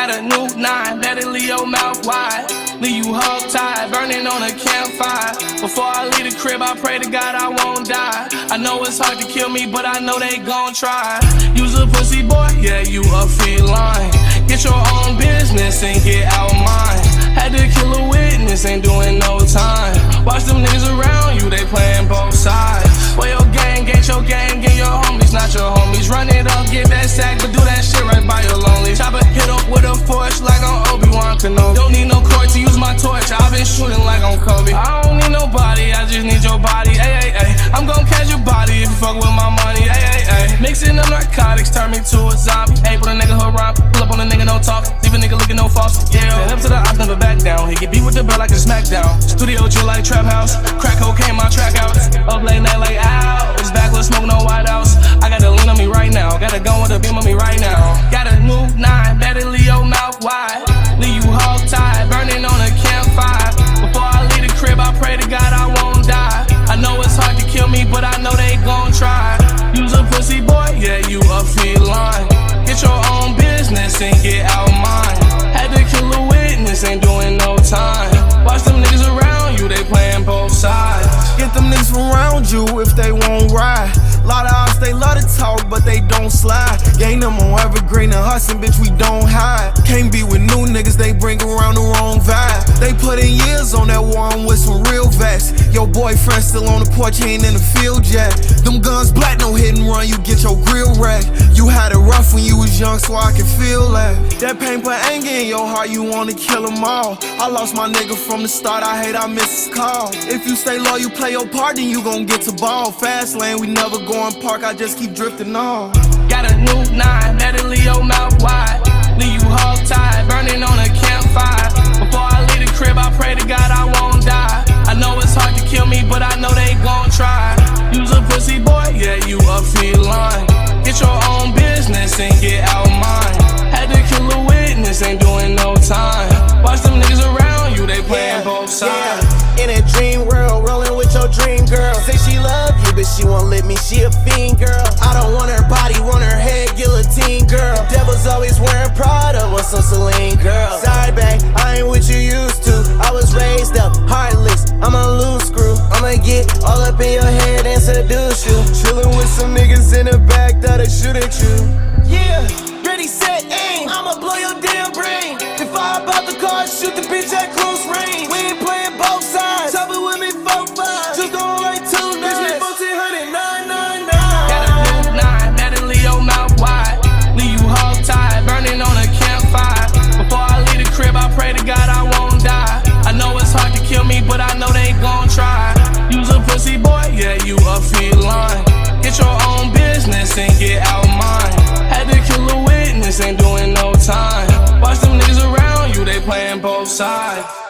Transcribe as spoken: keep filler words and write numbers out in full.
Got a new nine, better leave your mouth wide. Leave you hog-tied, burning on a campfire. Before I leave the crib, I pray to God I won't die. I know it's hard to kill me, but I know they gon' try. You's a pussy boy, yeah, you a feline. Get your own business and get out mine. Had to kill a witness, ain't doing no time. Watch them niggas around you, they playing both sides. Well, your gang ain't your gang, and your homies not your homies. Run it up, get that sack, but do that shit right by your lonely. Chopper hit up with a force like on Obi-Wan Kenobi. Don't need no court to use my torch, I've been shooting like on Kobe. I don't need nobody, I just need your body, ay, ay, ay. I'm gon' catch your body if you fuck with my money, ay, ay, ay. Mixing up narcotics, turn me to a zombie. Hey, put a nigga hood rhyme, pull up on a nigga, no talk. Leave a nigga looking no false, yeah. Stand up to the ops, never back down. He get beat with the bell like a smackdown. Studio chill like trap house, crack cocaine, my track out. Up late night like ow, it's backless, smoke no white house. I got a lean on me right now, got a gun with a beam on me right now. Got a new nine, better leave your mouth wide. Leave you hog-tied, burning on a campfire. Before I leave the crib, I pray to God I won't die. I know it's hard to kill me, but I know they gon' try. You's a pussy boy, yeah, you a feline. Get your own business and get out mine. Had to kill a witness, ain't doing no time. Watch them niggas around you, they playing both sides. Get them niggas from around you if they won't ride. Lot of ops, they love to talk, but they don't slide. Gang them on Evergreen and Hudson, bitch, we don't hide. Can't be with new niggas, they bring around the wrong vibe. They put in years on that one with some real vets. Your boyfriend still on the porch, he ain't in the field yet. Them guns black, no hit and run, you get your grill wrecked. You had it rough when you was young, so I can feel that. That pain put anger in your heart, you wanna kill them all. I lost my nigga from the start, I hate I miss his call. If you stay low, you play your part, then you gon' get to ball. Fast lane, we never go in park, I just keep drifting on. Got a new nine, better leave your mouth wide. Leave you hog-tied, burning on a campfire. Before I leave the crib, I pray to God I won't die. I know it's hard to kill me, but I know they gon' try. You's a pussy boy, yeah, you a feline. Get your own business and get out mine. Had to kill a witness, ain't doing no time. Watch them niggas around you, they playing yeah, both sides. Yeah. In a dream world, rolling with your dream girl. Say she love you, but she won't let me, she a fiend girl. I don't want her body, want her head, guillotine girl. Devil's always wearing Prada, want some Celine girl. Sorry babe, I ain't what you used to. I was raised up, heartless, I'm a loose screw. I'ma get all up in your head and seduce you. Chillin' with some niggas in the back that'll shoot at you. Yeah, ready, set, aim, I'ma blow your damn brain. If I hop out the car, shoot the bitch at close range. We ain't playing both sides, top it with me, four five. Just don't like two nines, bitch, me fourteen hundred, nine nine nine. Got a new nine, better leave your mouth wide. Leave you hog-tied, burning on a campfire. Before I leave the crib, I pray to God I won't die. I know it's hard to kill me, but I know they gon' try. You's a pussy boy, yeah, you a feline. Get your own business and get out mine. Had to kill a witness, ain't doing no time. Watch them niggas around you, they playing both sides.